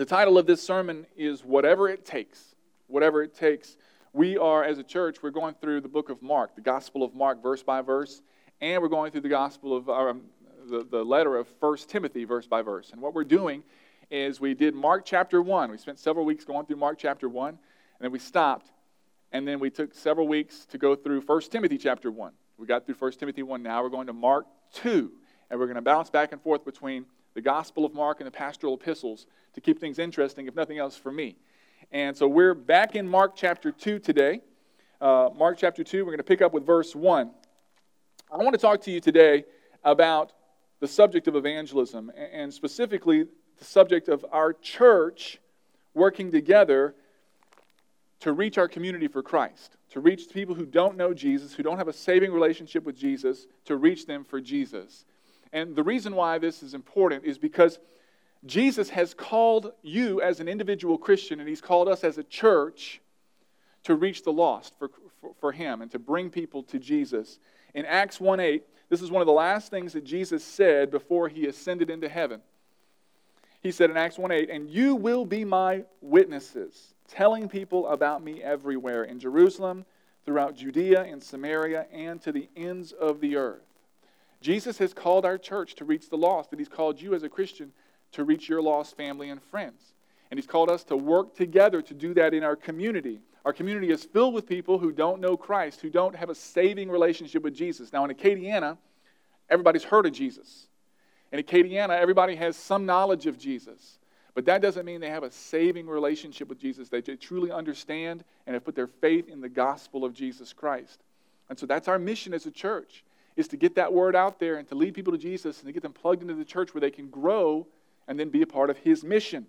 The title of this sermon is Whatever It Takes. Whatever it takes. We are, as a church, we're going through the book of Mark, the Gospel of Mark, verse by verse, and we're going through the Gospel of the letter of 1 Timothy, verse by verse. And what we're doing is we did Mark chapter 1. We spent several weeks going through Mark chapter 1, and then we stopped, and then we took several weeks to go through 1 Timothy chapter 1. We got through 1 Timothy 1. Now we're going to Mark 2, and we're going to bounce back and forth between the Gospel of Mark and the pastoral epistles to keep things interesting, if nothing else, for me. And so we're back in Mark chapter 2 today. Mark chapter 2, we're going to pick up with verse 1. I want to talk to you today about the subject of evangelism, and specifically the subject of our church working together to reach our community for Christ, to reach people who don't know Jesus, who don't have a saving relationship with Jesus, to reach them for Jesus. And the reason why this is important is because Jesus has called you as an individual Christian, and He's called us as a church to reach the lost for Him and to bring people to Jesus. In Acts 1:8, this is one of the last things that Jesus said before He ascended into heaven. He said in Acts 1:8, "And you will be my witnesses, telling people about me everywhere, in Jerusalem, throughout Judea and Samaria, and to the ends of the earth." Jesus has called our church to reach the lost, and He's called you as a Christian to reach your lost family and friends. And He's called us to work together to do that in our community. Our community is filled with people who don't know Christ, who don't have a saving relationship with Jesus. Now in Acadiana, everybody's heard of Jesus. In Acadiana, everybody has some knowledge of Jesus. But that doesn't mean they have a saving relationship with Jesus. They truly understand and have put their faith in the gospel of Jesus Christ. And so that's our mission as a church, is to get that word out there and to lead people to Jesus and to get them plugged into the church where they can grow and then be a part of His mission.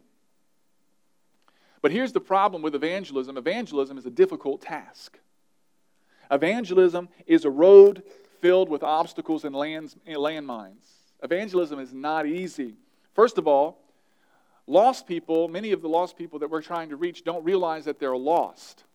But here's the problem with evangelism. Evangelism is a difficult task. Evangelism is a road filled with obstacles and landmines. Evangelism is not easy. First of all, lost people, many of the lost people that we're trying to reach don't realize that they're lost.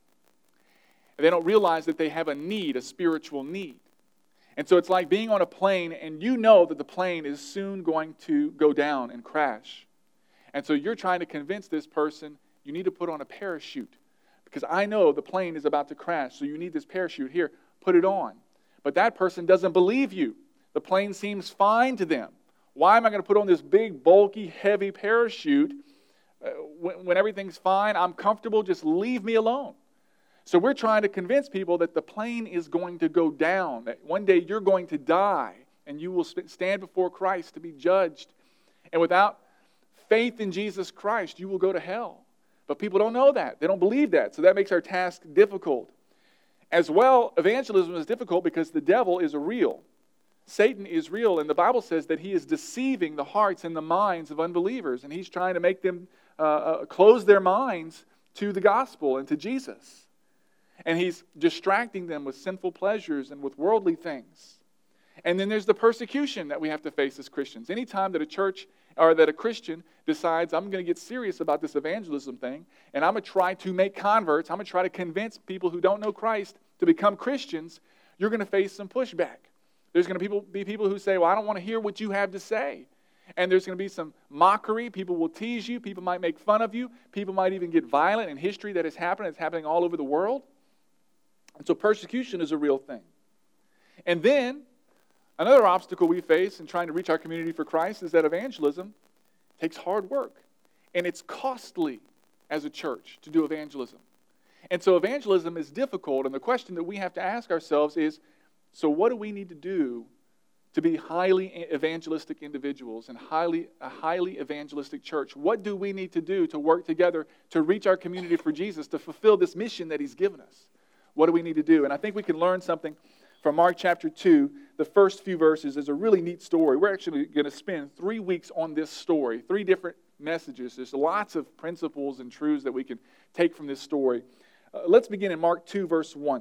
They don't realize that they have a need, a spiritual need. And so it's like being on a plane, and you know that the plane is soon going to go down and crash. And so you're trying to convince this person, you need to put on a parachute, because I know the plane is about to crash, so you need this parachute. Here, put it on. But that person doesn't believe you. The plane seems fine to them. Why am I going to put on this big, bulky, heavy parachute when everything's fine? I'm comfortable, just leave me alone. So we're trying to convince people that the plane is going to go down, that one day you're going to die, and you will stand before Christ to be judged. And without faith in Jesus Christ, you will go to hell. But people don't know that. They don't believe that. So that makes our task difficult. As well, evangelism is difficult because the devil is real. Satan is real, and the Bible says that he is deceiving the hearts and the minds of unbelievers, and he's trying to make them close their minds to the gospel and to Jesus. And he's distracting them with sinful pleasures and with worldly things. And then there's the persecution that we have to face as Christians. Anytime that a church or that a Christian decides, I'm going to get serious about this evangelism thing, and I'm going to try to make converts, I'm going to try to convince people who don't know Christ to become Christians, you're going to face some pushback. There's going to be people who say, well, I don't want to hear what you have to say. And there's going to be some mockery. People will tease you. People might make fun of you. People might even get violent in history that has happened. It's happening all over the world. And so persecution is a real thing. And then another obstacle we face in trying to reach our community for Christ is that evangelism takes hard work. And it's costly as a church to do evangelism. And so evangelism is difficult. And the question that we have to ask ourselves is, so what do we need to do to be highly evangelistic individuals and a highly evangelistic church? What do we need to do to work together to reach our community for Jesus, to fulfill this mission that He's given us? What do we need to do? And I think we can learn something from Mark chapter 2. The first few verses is a really neat story. We're actually going to spend 3 weeks on this story, 3 different messages. There's lots of principles and truths that we can take from this story. Let's begin in Mark 2, verse 1.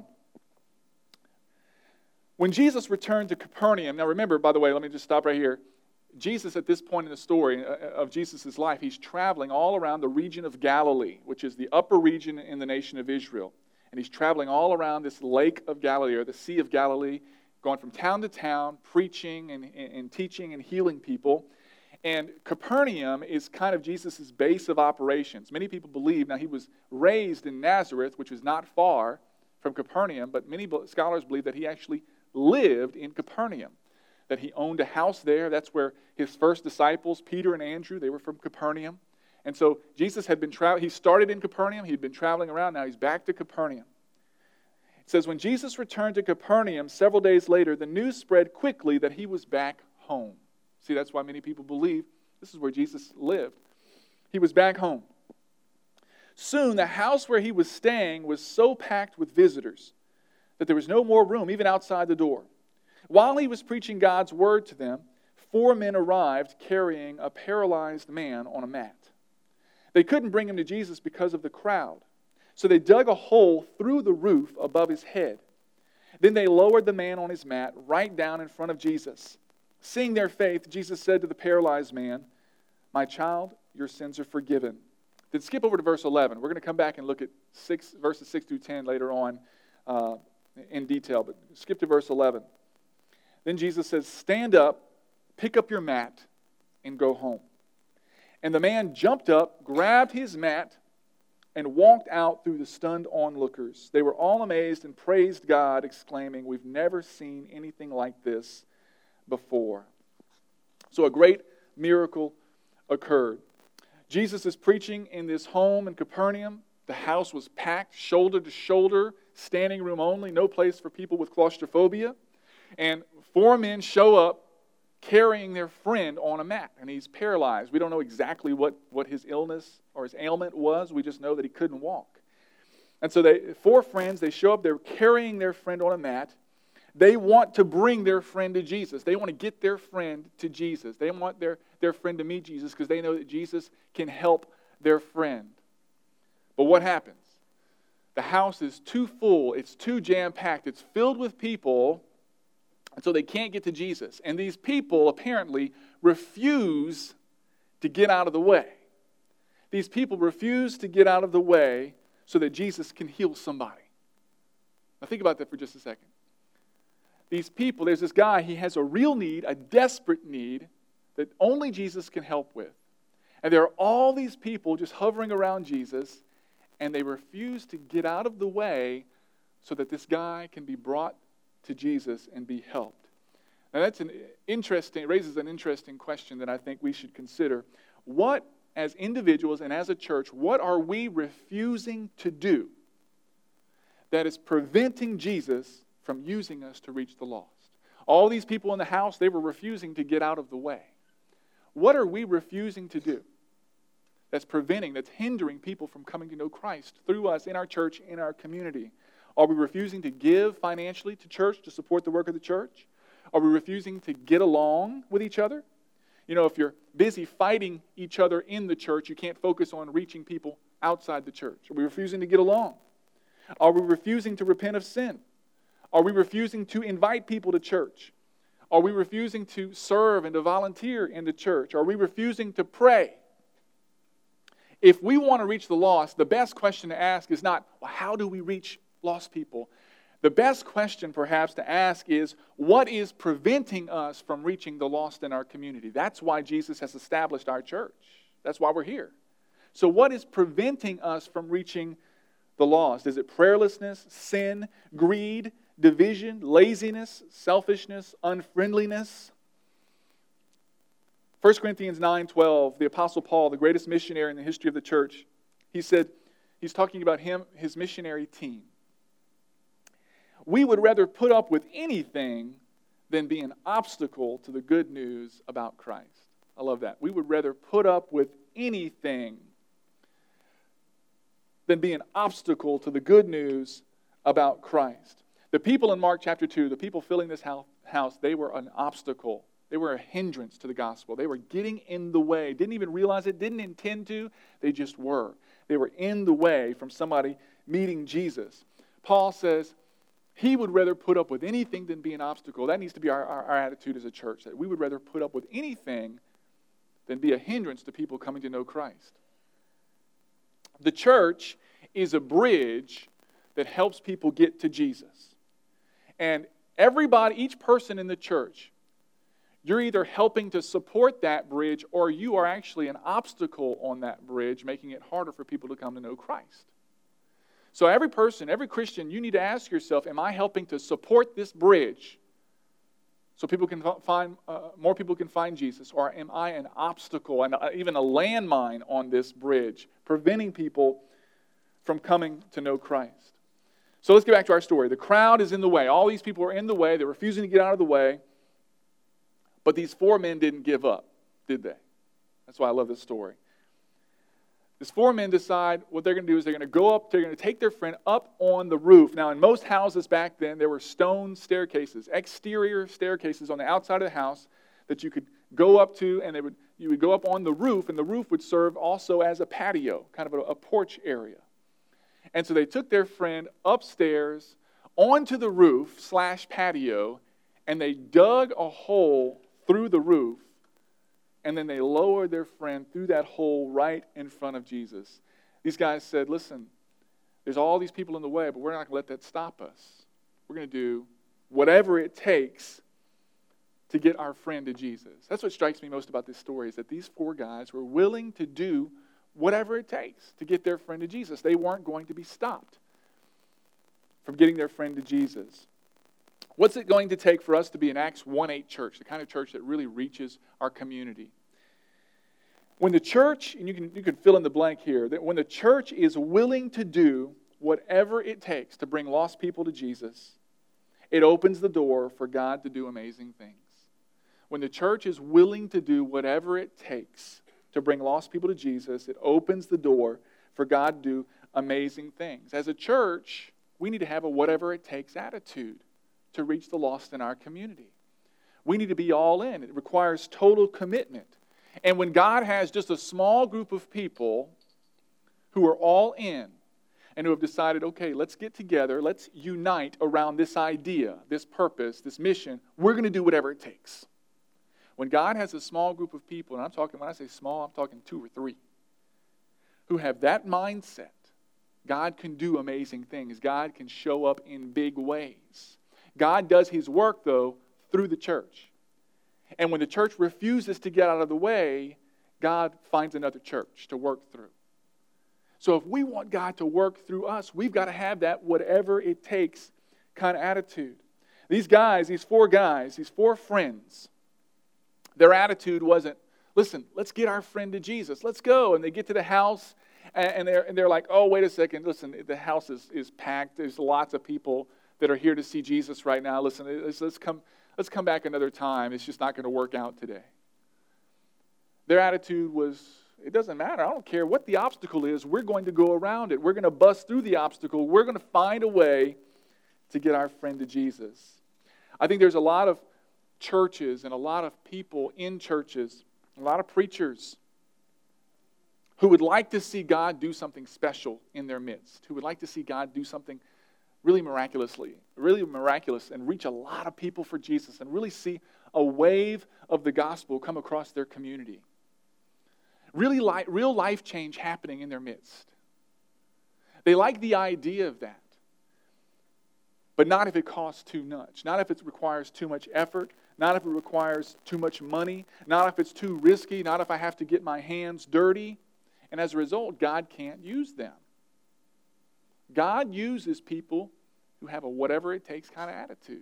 When Jesus returned to Capernaum, now remember, by the way, let me just stop right here. Jesus, at this point in the story of Jesus' life, he's traveling all around the region of Galilee, which is the upper region in the nation of Israel. And he's traveling all around this lake of Galilee, or the Sea of Galilee, going from town to town, preaching and teaching and healing people. And Capernaum is kind of Jesus' base of operations. Many people believe, now he was raised in Nazareth, which is not far from Capernaum, but many scholars believe that he actually lived in Capernaum, that he owned a house there. That's where his first disciples, Peter and Andrew, they were from Capernaum. And so Jesus had been traveling. He started in Capernaum. He'd been traveling around. Now he's back to Capernaum. It says, when Jesus returned to Capernaum several days later, the news spread quickly that he was back home. See, that's why many people believe this is where Jesus lived. He was back home. Soon, the house where he was staying was so packed with visitors that there was no more room, even outside the door. While he was preaching God's word to them, 4 men arrived carrying a paralyzed man on a mat. They couldn't bring him to Jesus because of the crowd, so they dug a hole through the roof above his head. Then they lowered the man on his mat right down in front of Jesus. Seeing their faith, Jesus said to the paralyzed man, "My child, your sins are forgiven." Then skip over to verse 11. We're going to come back and look at verses 6 through 10 later on in detail, but skip to verse 11. Then Jesus says, "Stand up, pick up your mat, and go home." And the man jumped up, grabbed his mat, and walked out through the stunned onlookers. They were all amazed and praised God, exclaiming, "We've never seen anything like this before." So a great miracle occurred. Jesus is preaching in this home in Capernaum. The house was packed, shoulder to shoulder, standing room only, no place for people with claustrophobia. And 4 men show up carrying their friend on a mat, and he's paralyzed. We don't know exactly what his illness or his ailment was. We just know that he couldn't walk. And so 4 friends, they show up, they're carrying their friend on a mat. They want to bring their friend to Jesus. They want to get their friend to Jesus. They want their friend to meet Jesus because they know that Jesus can help their friend. But what happens? The house is too full. It's too jam-packed. It's filled with people, and so they can't get to Jesus. And these people apparently refuse to get out of the way. These people refuse to get out of the way so that Jesus can heal somebody. Now think about that for just a second. These people, there's this guy, he has a real need, a desperate need that only Jesus can help with. And there are all these people just hovering around Jesus, and they refuse to get out of the way so that this guy can be brought to Jesus and be helped. Now that's raises an interesting question that I think we should consider. What, as individuals and as a church, what are we refusing to do that is preventing Jesus from using us to reach the lost? All these people in the house, they were refusing to get out of the way. What are we refusing to do that's hindering people from coming to know Christ through us in our church, in our community? Are we refusing to give financially to church to support the work of the church? Are we refusing to get along with each other? You know, if you're busy fighting each other in the church, you can't focus on reaching people outside the church. Are we refusing to get along? Are we refusing to repent of sin? Are we refusing to invite people to church? Are we refusing to serve and to volunteer in the church? Are we refusing to pray? If we want to reach the lost, the best question to ask is not, well, how do we reach lost people? The best question perhaps to ask is, what is preventing us from reaching the lost in our community? That's why Jesus has established our church. That's why we're here. So what is preventing us from reaching the lost? Is it prayerlessness, sin, greed, division, laziness, selfishness, unfriendliness? 1 Corinthians 9:12, the Apostle Paul, the greatest missionary in the history of the church, he said, he's talking about his missionary team. We would rather put up with anything than be an obstacle to the good news about Christ. I love that. We would rather put up with anything than be an obstacle to the good news about Christ. The people in Mark chapter 2, the people filling this house, they were an obstacle. They were a hindrance to the gospel. They were getting in the way. Didn't even realize it, didn't intend to. They just were. They were in the way from somebody meeting Jesus. Paul says he would rather put up with anything than be an obstacle. That needs to be our attitude as a church, that we would rather put up with anything than be a hindrance to people coming to know Christ. The church is a bridge that helps people get to Jesus. And everybody, each person in the church, you're either helping to support that bridge or you are actually an obstacle on that bridge, making it harder for people to come to know Christ. So every person, every Christian, you need to ask yourself, am I helping to support this bridge so people can find more people can find Jesus? Or am I an obstacle and even a landmine on this bridge, preventing people from coming to know Christ? So let's get back to our story. The crowd is in the way. All these people are in the way. They're refusing to get out of the way. But these 4 men didn't give up, did they? That's why I love this story. These 4 men decide what they're going to do is they're going to go up, they're going to take their friend up on the roof. Now, in most houses back then, there were stone staircases, exterior staircases on the outside of the house that you could go up to, and you would go up on the roof, and the roof would serve also as a patio, kind of a porch area. And so they took their friend upstairs onto the roof / patio, and they dug a hole through the roof, and then they lowered their friend through that hole right in front of Jesus. These guys said, listen, there's all these people in the way, but we're not going to let that stop us. We're going to do whatever it takes to get our friend to Jesus. That's what strikes me most about this story, is that these 4 guys were willing to do whatever it takes to get their friend to Jesus. They weren't going to be stopped from getting their friend to Jesus. What's it going to take for us to be an Acts 1:8 church, the kind of church that really reaches our community? When the church, and you can fill in the blank here, that when the church is willing to do whatever it takes to bring lost people to Jesus, it opens the door for God to do amazing things. When the church is willing to do whatever it takes to bring lost people to Jesus, it opens the door for God to do amazing things. As a church, we need to have a whatever it takes attitude to reach the lost in our community. We need to be all in. It requires total commitment. And when God has just a small group of people who are all in and who have decided, okay, let's get together, let's unite around this idea, this purpose, this mission, we're going to do whatever it takes. When God has a small group of people, and when I say small, I'm talking 2 or 3, who have that mindset, God can do amazing things. God can show up in big ways. God does His work, though, through the church. And when the church refuses to get out of the way, God finds another church to work through. So if we want God to work through us, we've got to have that whatever it takes kind of attitude. These guys, these 4 guys, these 4 friends, their attitude wasn't, listen, let's get our friend to Jesus. Let's go. And they get to the house, and they're like, oh, wait a second. Listen, the house is packed. There's lots of people that are here to see Jesus right now. Listen, let's come back another time. It's just not going to work out today. Their attitude was, it doesn't matter. I don't care what the obstacle is. We're going to go around it. We're going to bust through the obstacle. We're going to find a way to get our friend to Jesus. I think there's a lot of churches and a lot of people in churches, a lot of preachers who would like to see God do something special in their midst, who would like to see God do something really miraculous, and reach a lot of people for Jesus and really see a wave of the gospel come across their community. Really real life change happening in their midst. They like the idea of that, but not if it costs too much, not if it requires too much effort, not if it requires too much money, not if it's too risky, not if I have to get my hands dirty. And as a result, God can't use them. God uses people who have a whatever it takes kind of attitude.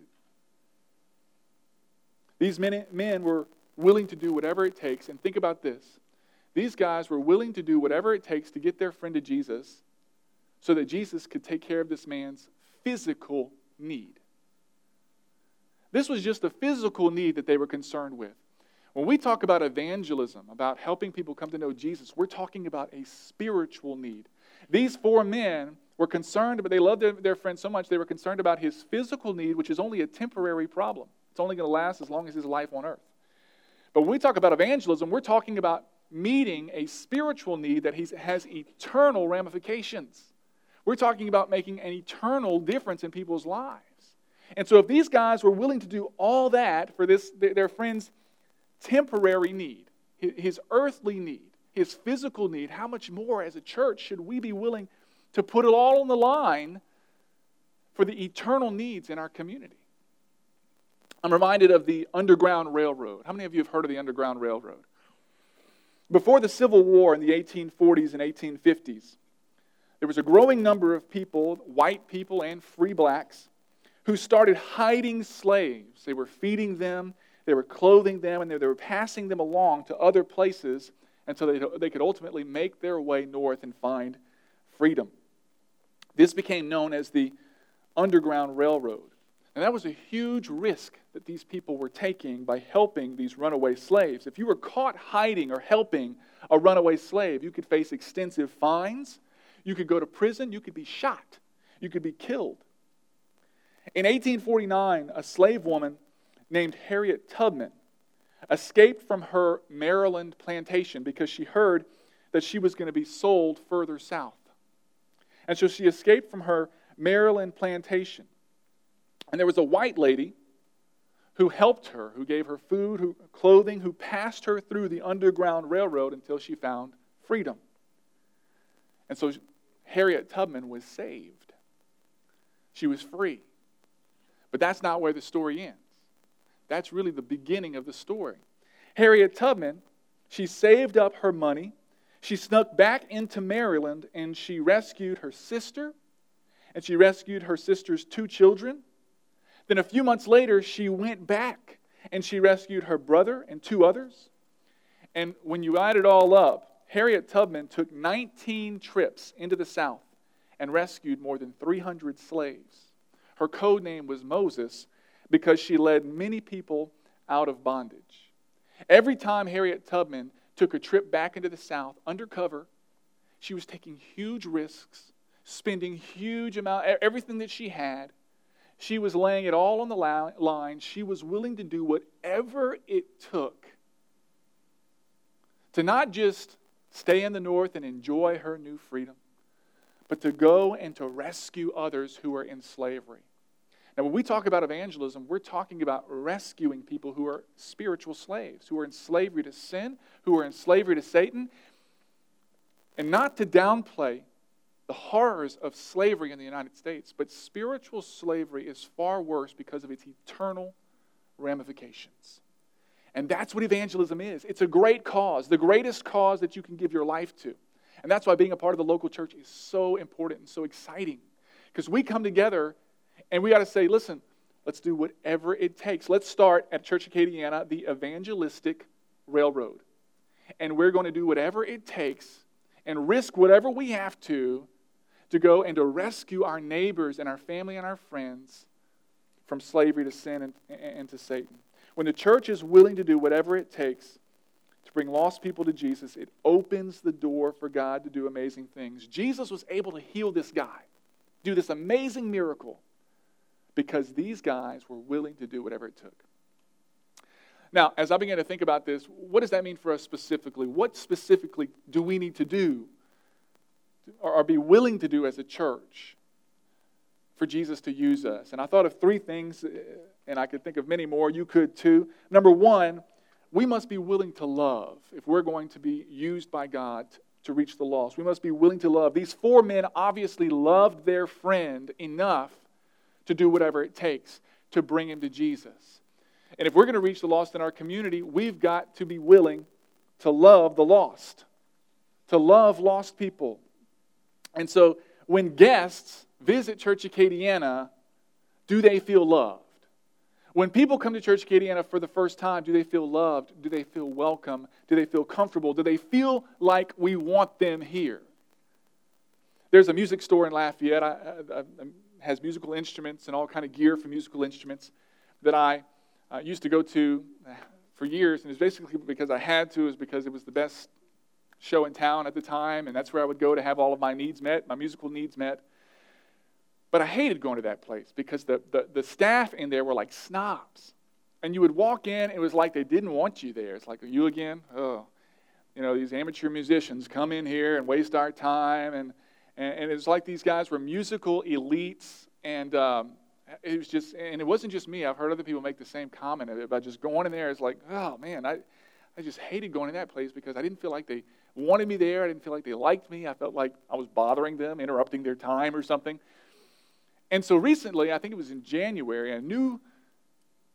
These men were willing to do whatever it takes. And think about this. These guys were willing to do whatever it takes to get their friend to Jesus so that Jesus could take care of this man's physical need. This was just a physical need that they were concerned with. When we talk about evangelism, about helping people come to know Jesus, we're talking about a spiritual need. These 4 men were concerned, but they loved their friend so much, they were concerned about his physical need, which is only a temporary problem. It's only going to last as long as his life on earth. But when we talk about evangelism, we're talking about meeting a spiritual need that has eternal ramifications. We're talking about making an eternal difference in people's lives. And so if these guys were willing to do all that for their friend's temporary need, his earthly need, his physical need, how much more as a church should we be willing to put it all on the line for the eternal needs in our community? I'm reminded of the Underground Railroad. How many of you have heard of the Underground Railroad? Before the Civil War in the 1840s and 1850s, there was a growing number of people, white people and free blacks, who started hiding slaves. They were feeding them, they were clothing them, and they were passing them along to other places until they could ultimately make their way north and find freedom. This became known as the Underground Railroad. And that was a huge risk that these people were taking by helping these runaway slaves. If you were caught hiding or helping a runaway slave, you could face extensive fines, you could go to prison, you could be shot, you could be killed. In 1849, a slave woman named Harriet Tubman escaped from her Maryland plantation because she heard that she was going to be sold further south. And so she escaped from her Maryland plantation. And there was a white lady who helped her, who gave her food, clothing, who passed her through the Underground Railroad until she found freedom. And so Harriet Tubman was saved. She was free. But that's not where the story ends. That's really the beginning of the story. Harriet Tubman, she saved up her money. She snuck back into Maryland and she rescued her sister. And she rescued her sister's 2 children. Then a few months later, she went back and she rescued her brother and 2 others. And when you add it all up, Harriet Tubman took 19 trips into the South and rescued more than 300 slaves. Her code name was Moses because she led many people out of bondage. Every time Harriet Tubman took a trip back into the South undercover, she was taking huge risks, spending huge amount, everything that she had. She was laying it all on the line. She was willing to do whatever it took to not just stay in the North and enjoy her new freedom, but to go and to rescue others who are in slavery. Now, when we talk about evangelism, we're talking about rescuing people who are spiritual slaves, who are in slavery to sin, who are in slavery to Satan, and not to downplay the horrors of slavery in the United States, but spiritual slavery is far worse because of its eternal ramifications. And that's what evangelism is. It's a great cause, the greatest cause that you can give your life to. And that's why being a part of the local church is so important and so exciting. Because we come together and we got to say, listen, let's do whatever it takes. Let's start at Church Acadiana, the evangelistic railroad. And we're going to do whatever it takes and risk whatever we have to go and to rescue our neighbors and our family and our friends from slavery to sin and to Satan. When the church is willing to do whatever it takes to bring lost people to Jesus, it opens the door for God to do amazing things. Jesus was able to heal this guy, do this amazing miracle, because these guys were willing to do whatever it took. Now, as I began to think about this, what does that mean for us specifically? What specifically do we need to do or be willing to do as a church for Jesus to use us? And I thought of 3 things, and I could think of many more. You could too. Number 1, we must be willing to love if we're going to be used by God to reach the lost. We must be willing to love. These 4 men obviously loved their friend enough to do whatever it takes to bring him to Jesus. And if we're going to reach the lost in our community, we've got to be willing to love the lost, to love lost people. And so when guests visit Church Acadiana, do they feel loved? When people come to Church Acadiana for the first time, do they feel loved? Do they feel welcome? Do they feel comfortable? Do they feel like we want them here? There's a music store in Lafayette. Has musical instruments and all kind of gear for musical instruments that I used to go to for years. And it's basically because I had to, is because it was the best show in town at the time, and that's where I would go to have all of my needs met, my musical needs met. But I hated going to that place because the staff in there were like snobs. And you would walk in, it was like they didn't want you there. It's like, are you again? Oh, these amateur musicians come in here and waste our time. And it's like these guys were musical elites. And it was just, and it wasn't just me. I've heard other people make the same comment about just going in there. It's like, oh man, I just hated going to that place because I didn't feel like they wanted me there. I didn't feel like they liked me. I felt like I was bothering them, interrupting their time or something. And so recently, I think it was in January, a new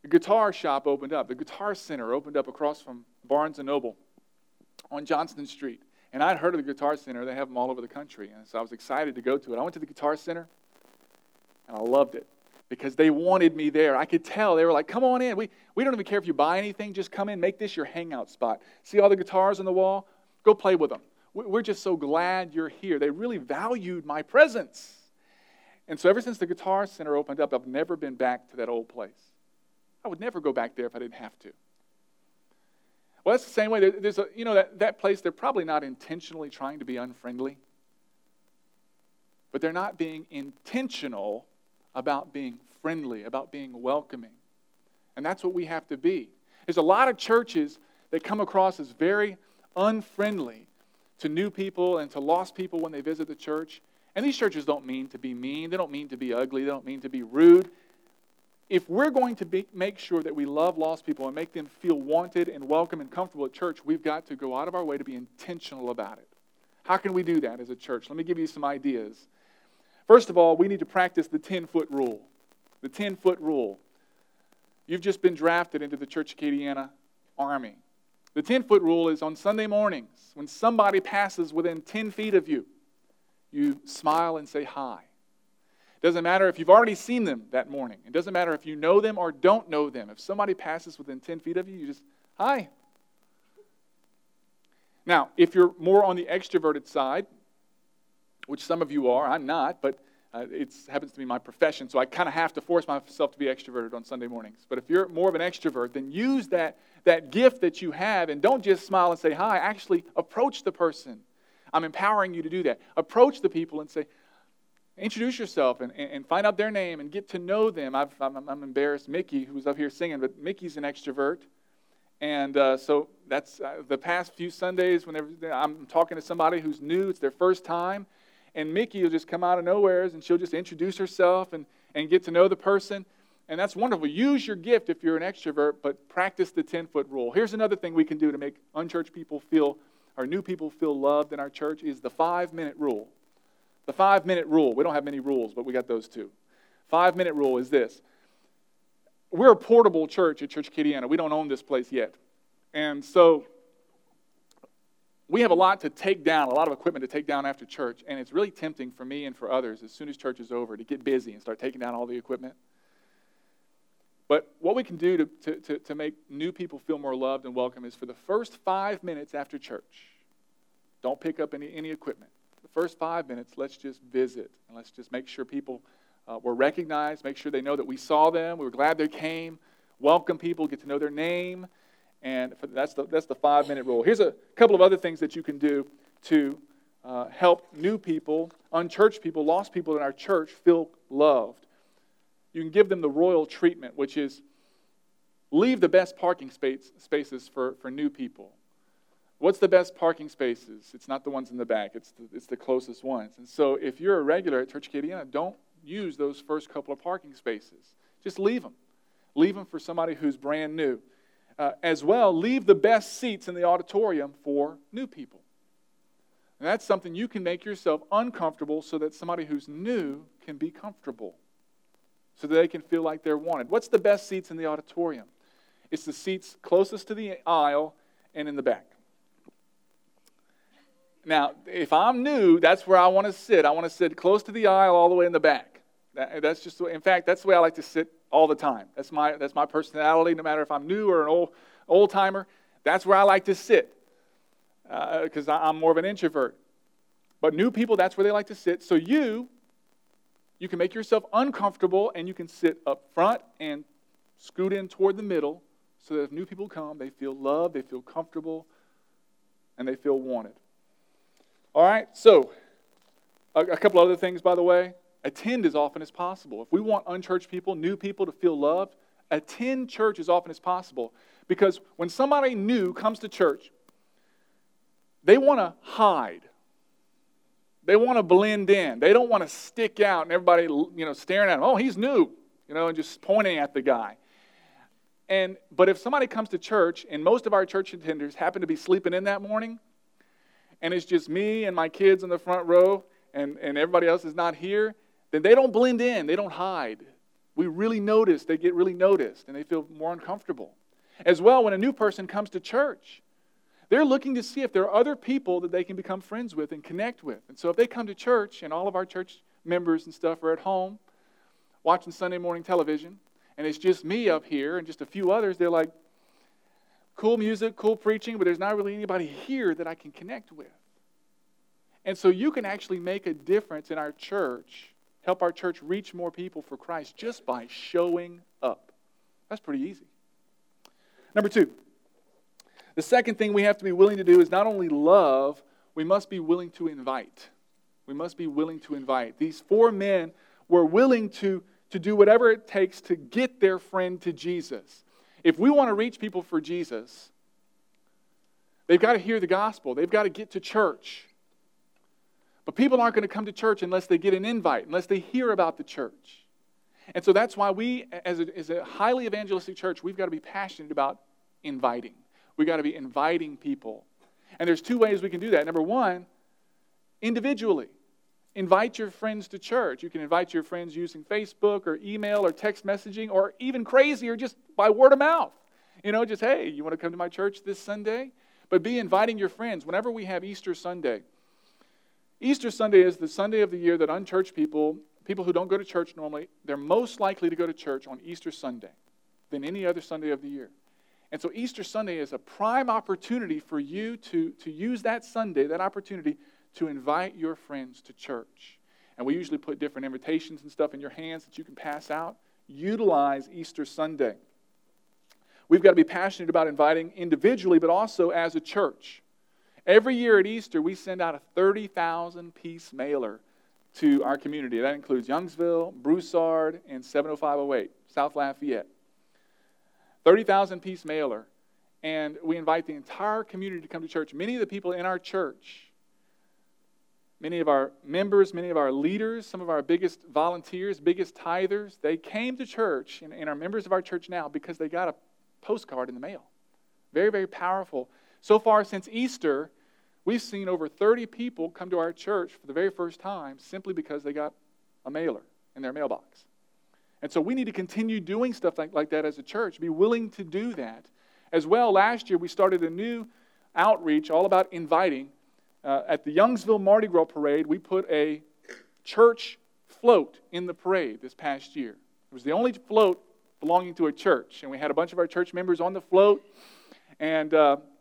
a guitar shop opened up. The Guitar Center opened up across from Barnes & Noble on Johnston Street. And I'd heard of the Guitar Center. They have them all over the country. And so I was excited to go to it. I went to the Guitar Center, and I loved it because they wanted me there. I could tell. They were like, come on in. We don't even care if you buy anything. Just come in. Make this your hangout spot. See all the guitars on the wall? Go play with them. We're just so glad you're here. They really valued my presence. And so ever since the Guitar Center opened up, I've never been back to that old place. I would never go back there if I didn't have to. Well, that's the same way. There's that place, they're probably not intentionally trying to be unfriendly, but they're not being intentional about being friendly, about being welcoming. And that's what we have to be. There's a lot of churches that come across as very unfriendly to new people and to lost people when they visit the church. And these churches don't mean to be mean. They don't mean to be ugly. They don't mean to be rude. If we're going to make sure that we love lost people and make them feel wanted and welcome and comfortable at church, we've got to go out of our way to be intentional about it. How can we do that as a church? Let me give you some ideas. First of all, we need to practice the 10-foot rule. The 10-foot rule. You've just been drafted into the Church Acadiana Army. The 10-foot rule is on Sunday mornings, when somebody passes within 10 feet of you, you smile and say hi. It doesn't matter if you've already seen them that morning. It doesn't matter if you know them or don't know them. If somebody passes within 10 feet of you, you just, hi. Now, if you're more on the extroverted side, which some of you are, I'm not, but it happens to be my profession, so I kind of have to force myself to be extroverted on Sunday mornings. But if you're more of an extrovert, then use that gift that you have and don't just smile and say hi. Actually, approach the person. I'm empowering you to do that. Approach the people and say, introduce yourself and find out their name and get to know them. I'm embarrassed. Mickey, who's up here singing, but Mickey's an extrovert. And so that's the past few Sundays, whenever I'm talking to somebody who's new, it's their first time, and Mickey will just come out of nowhere and she'll just introduce herself and get to know the person. And that's wonderful. Use your gift if you're an extrovert, but practice the 10-foot rule. Here's another thing we can do to make unchurched people feel, or new people feel loved in our church, is the 5-minute rule. The 5-minute rule. We don't have many rules, but we got those too. 5-minute rule is this. We're a portable church at Church Acadiana. We don't own this place yet. And so we have a lot to take down, a lot of equipment to take down after church, and it's really tempting for me and for others as soon as church is over to get busy and start taking down all the equipment. But what we can do to make new people feel more loved and welcome is for the first 5 minutes after church, don't pick up any equipment. The first 5 minutes, let's just visit, and let's just make sure people were recognized, make sure they know that we saw them, we were glad they came, welcome people, get to know their name, and that's the 5-minute rule. Here's a couple of other things that you can do to help new people, unchurched people, lost people in our church feel loved. You can give them the royal treatment, which is leave the best parking spaces for new people. What's the best parking spaces? It's not the ones in the back. It's the closest ones. And so if you're a regular at Church Acadiana, don't use those first couple of parking spaces. Just leave them. Leave them for somebody who's brand new. As well, leave the best seats in the auditorium for new people. And that's something you can make yourself uncomfortable so that somebody who's new can be comfortable, so that they can feel like they're wanted. What's the best seats in the auditorium? It's the seats closest to the aisle and in the back. Now, if I'm new, that's where I want to sit. I want to sit close to the aisle all the way in the back. That's just, in fact, that's the way I like to sit all the time. That's my personality. No matter if I'm new or an old timer, that's where I like to sit because I'm more of an introvert. But new people, that's where they like to sit. So you can make yourself uncomfortable and you can sit up front and scoot in toward the middle so that if new people come, they feel loved, they feel comfortable, and they feel wanted. All right, so a couple other things, by the way. Attend as often as possible. If we want unchurched people, new people to feel loved, attend church as often as possible. Because when somebody new comes to church, they want to hide. They want to blend in. They don't want to stick out and everybody, staring at him. Oh, he's new, and just pointing at the guy. But if somebody comes to church, and most of our church attenders happen to be sleeping in that morning, and it's just me and my kids in the front row, and everybody else is not here, then they don't blend in. They don't hide. we really notice, they get really noticed, and they feel more uncomfortable. As well, when a new person comes to church, they're looking to see if there are other people that they can become friends with and connect with. And so if they come to church, and all of our church members and stuff are at home watching Sunday morning television, and it's just me up here and just a few others, they're like, cool music, cool preaching, but there's not really anybody here that I can connect with. And so you can actually make a difference in our church, help our church reach more people for Christ just by showing up. That's pretty easy. Number 2, the second thing we have to be willing to do is not only love, we must be willing to invite. We must be willing to invite. These 4 men were willing to do whatever it takes to get their friend to Jesus. If we want to reach people for Jesus, they've got to hear the gospel. They've got to get to church. But people aren't going to come to church unless they get an invite, unless they hear about the church. And so that's why we, as a highly evangelistic church, we've got to be passionate about inviting. We've got to be inviting people. And there's 2 ways we can do that. Number 1, individually. Invite your friends to church. You can invite your friends using Facebook or email or text messaging, or even crazier, just by word of mouth. Just, hey, you want to come to my church this Sunday? But be inviting your friends. Whenever we have Easter Sunday is the Sunday of the year that unchurched people who don't go to church normally, they're most likely to go to church on Easter Sunday than any other Sunday of the year. And so Easter Sunday is a prime opportunity for you to use that Sunday, that opportunity, to invite your friends to church. And we usually put different invitations and stuff in your hands that you can pass out. Utilize Easter Sunday. We've got to be passionate about inviting individually, but also as a church. Every year at Easter, we send out a 30,000-piece mailer to our community. That includes Youngsville, Broussard, and 70508, South Lafayette. 30,000-piece mailer. And we invite the entire community to come to church. Many of the people in our church, many of our members, many of our leaders, some of our biggest volunteers, biggest tithers, they came to church and are members of our church now because they got a postcard in the mail. Very, very powerful. So far since Easter, we've seen over 30 people come to our church for the very first time simply because they got a mailer in their mailbox. And so we need to continue doing stuff like that as a church, be willing to do that. As well, last year we started a new outreach all about inviting. At the Youngsville Mardi Gras Parade, we put a church float in the parade this past year. It was the only float belonging to a church, and we had a bunch of our church members on the float, and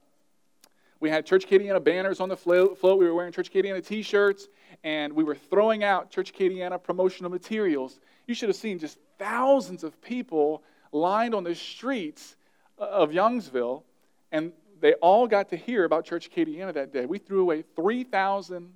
we had Church Acadiana banners on the float. We were wearing Church Acadiana t-shirts, and we were throwing out Church Acadiana promotional materials. You should have seen just thousands of people lined on the streets of Youngsville, and they all got to hear about Church Acadiana that day. We threw out 3,000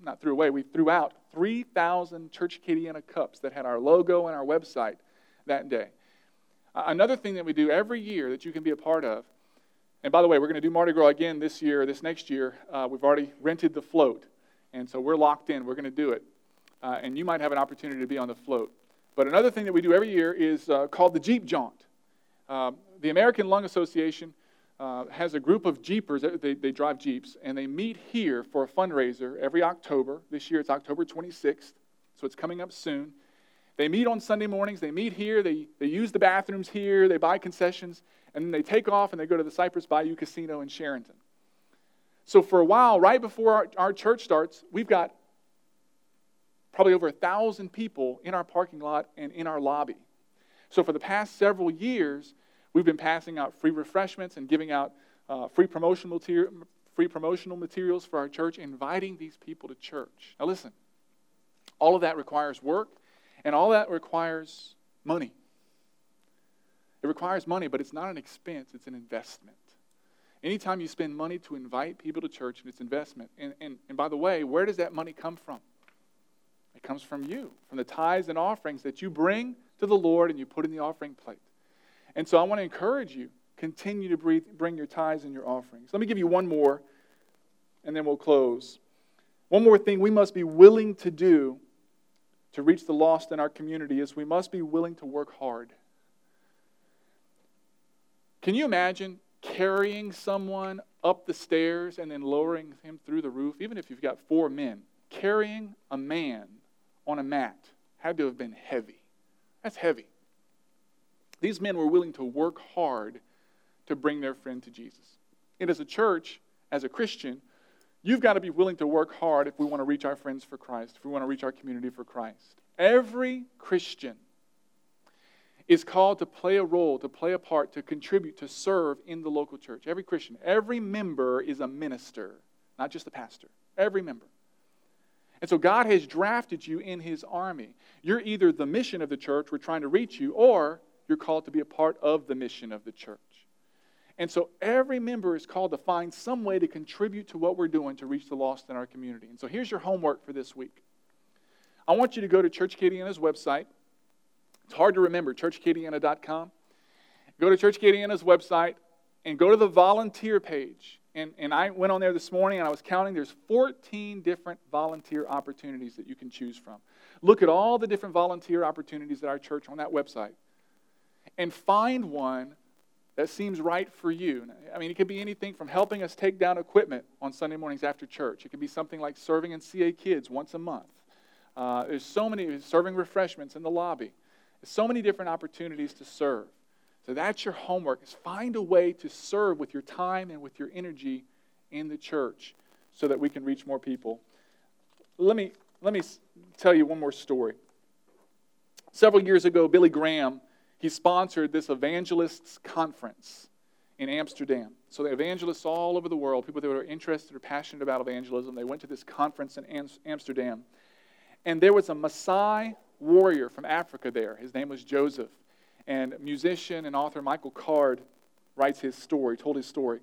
Church Acadiana cups that had our logo and our website that day. Another thing that we do every year that you can be a part of, and by the way, we're going to do Mardi Gras again this next year. We've already rented the float, and so we're locked in. We're going to do it, and you might have an opportunity to be on the float. But another thing that we do every year is called the Jeep Jaunt. The American Lung Association has a group of Jeepers. They drive Jeeps, and they meet here for a fundraiser every October. This year it's October 26th, so it's coming up soon. They meet on Sunday mornings. They meet here. They use the bathrooms here. They buy concessions, and then they take off and they go to the Cypress Bayou Casino in Sharonton. So for a while, right before our church starts, we've got probably over 1,000 people in our parking lot and in our lobby. So for the past several years, we've been passing out free refreshments and giving out free promotional materials for our church, inviting these people to church. Now listen, all of that requires work, and all that requires money. It requires money, but it's not an expense, it's an investment. Anytime you spend money to invite people to church, it's investment. And by the way, where does that money come from? It comes from you, from the tithes and offerings that you bring to the Lord and you put in the offering plate. And so I want to encourage you, continue to bring your tithes and your offerings. Let me give you one more, and then we'll close. One more thing we must be willing to do to reach the lost in our community is we must be willing to work hard. Can you imagine carrying someone up the stairs and then lowering him through the roof? Even if you've got 4 men, carrying a man on a mat had to have been heavy. That's heavy. These men were willing to work hard to bring their friend to Jesus. And as a church, as a Christian, you've got to be willing to work hard if we want to reach our friends for Christ, if we want to reach our community for Christ. Every Christian is called to play a role, to play a part, to contribute, to serve in the local church. Every Christian, every member is a minister, not just a pastor. Every member. And so God has drafted you in His army. You're either the mission of the church, we're trying to reach you, or you're called to be a part of the mission of the church. And so every member is called to find some way to contribute to what we're doing to reach the lost in our community. And so here's your homework for this week. I want you to go to Church Acadiana's website. It's hard to remember, churchacadiana.com. Go to Church Acadiana's website and go to the volunteer page. And I went on there this morning and I was counting. There's 14 different volunteer opportunities that you can choose from. Look at all the different volunteer opportunities at our church on that website. And find one that seems right for you. I mean, it could be anything from helping us take down equipment on Sunday mornings after church. It could be something like serving in CA Kids once a month. There's so many, serving refreshments in the lobby. There's so many different opportunities to serve. So that's your homework, is find a way to serve with your time and with your energy in the church so that we can reach more people. Let me tell you one more story. Several years ago, Billy Graham, he sponsored this evangelists conference in Amsterdam. So the evangelists all over the world, people that were interested or passionate about evangelism, they went to this conference in Amsterdam. And there was a Maasai warrior from Africa there. His name was Joseph. And musician and author Michael Card writes his story, told his story.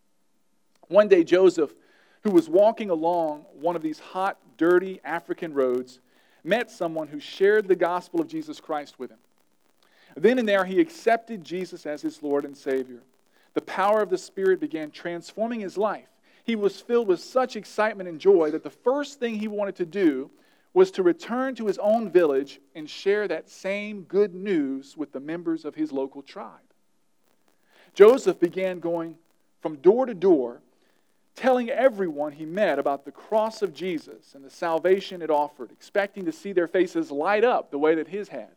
One day, Joseph, who was walking along one of these hot, dirty African roads, met someone who shared the gospel of Jesus Christ with him. Then and there, he accepted Jesus as his Lord and Savior. The power of the Spirit began transforming his life. He was filled with such excitement and joy that the first thing he wanted to do was to return to his own village and share that same good news with the members of his local tribe. Joseph began going from door to door, telling everyone he met about the cross of Jesus and the salvation it offered, expecting to see their faces light up the way that his had.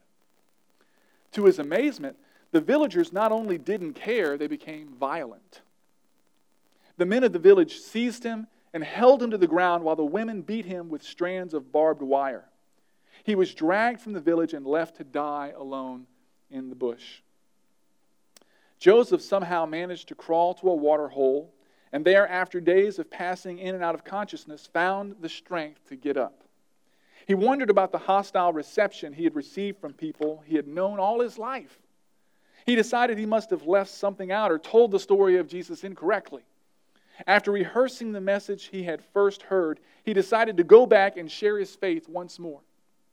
To his amazement, the villagers not only didn't care, they became violent. The men of the village seized him and held him to the ground while the women beat him with strands of barbed wire. He was dragged from the village and left to die alone in the bush. Joseph somehow managed to crawl to a water hole, and there, after days of passing in and out of consciousness, found the strength to get up. He wondered about the hostile reception he had received from people he had known all his life. He decided he must have left something out or told the story of Jesus incorrectly. After rehearsing the message he had first heard, he decided to go back and share his faith once more.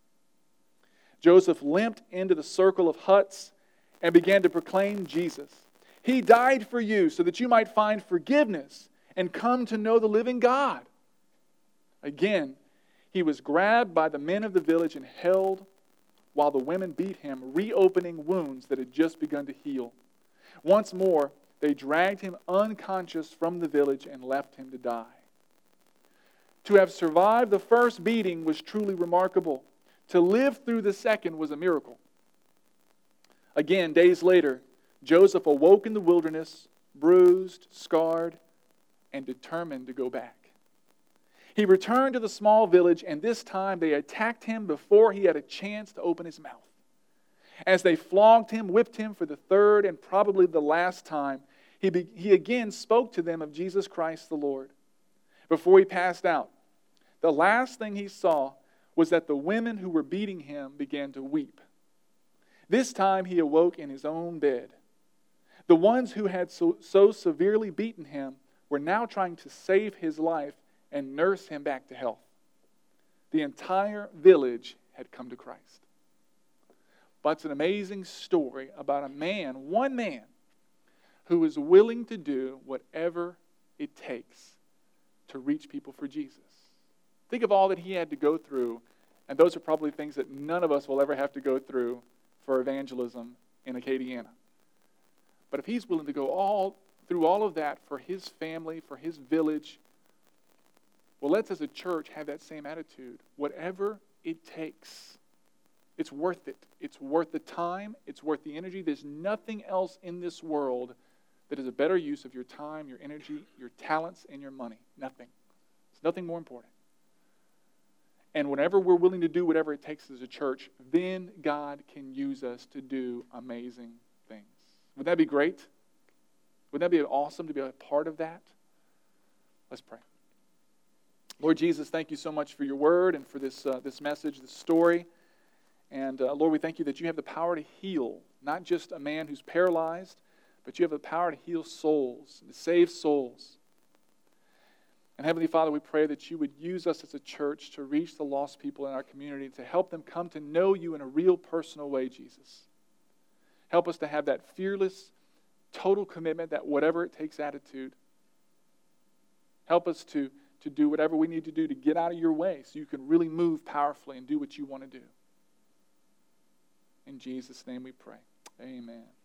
Joseph limped into the circle of huts and began to proclaim Jesus. He died for you so that you might find forgiveness and come to know the living God. Again, he was grabbed by the men of the village and held while the women beat him, reopening wounds that had just begun to heal. Once more, they dragged him unconscious from the village and left him to die. To have survived the first beating was truly remarkable. To live through the second was a miracle. Again, days later, Joseph awoke in the wilderness, bruised, scarred, and determined to go back. He returned to the small village, and this time they attacked him before he had a chance to open his mouth. As they flogged him, whipped him for the third and probably the last time, he again spoke to them of Jesus Christ the Lord. Before he passed out, the last thing he saw was that the women who were beating him began to weep. This time he awoke in his own bed. The ones who had so severely beaten him were now trying to save his life and nurse him back to health. The entire village had come to Christ. But it's an amazing story about a man, one man, who is willing to do whatever it takes to reach people for Jesus. Think of all that he had to go through, and those are probably things that none of us will ever have to go through for evangelism in Acadiana. But if he's willing to go through all of that for his family, for his village, well, let's as a church have that same attitude. Whatever it takes. It's worth it. It's worth the time. It's worth the energy. There's nothing else in this world that is a better use of your time, your energy, your talents, and your money. Nothing. There's nothing more important. And whenever we're willing to do whatever it takes as a church, then God can use us to do amazing things. Would that be great? Wouldn't that be awesome to be a part of that? Let's pray. Lord Jesus, thank you so much for your word and for this message, this story. And Lord, we thank you that you have the power to heal, not just a man who's paralyzed, but you have the power to heal souls, to save souls. And Heavenly Father, we pray that you would use us as a church to reach the lost people in our community, to help them come to know you in a real personal way, Jesus. Help us to have that fearless, total commitment, that whatever it takes attitude. Help us to do whatever we need to do to get out of your way so you can really move powerfully and do what you want to do. In Jesus' name we pray. Amen.